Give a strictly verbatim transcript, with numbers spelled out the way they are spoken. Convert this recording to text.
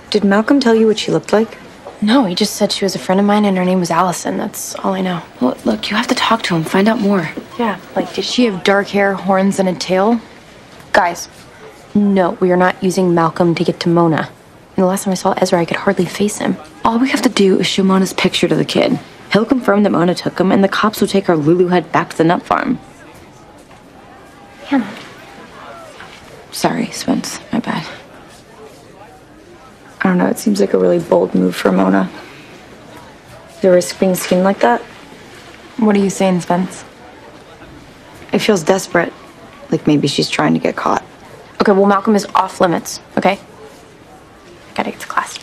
Did Malcolm tell you what she looked like? No, he just said she was a friend of mine and her name was Allison. That's all I know. Well, look, you have to talk to him, find out more. Yeah, like, did she have dark hair, horns, and a tail? Guys, no, we are not using Malcolm to get to Mona. And the last time I saw Ezra, I could hardly face him. All we have to do is show Mona's picture to the kid. He'll confirm that Mona took him, and the cops will take our Lulu head back to the nut farm. Hannah. Sorry, Spence. My bad. I don't know, it seems like a really bold move for Mona. The risk being skinned like that? What are you saying, Spence? It feels desperate. Like maybe she's trying to get caught. Okay, well, Malcolm is off limits, okay? I gotta get to class.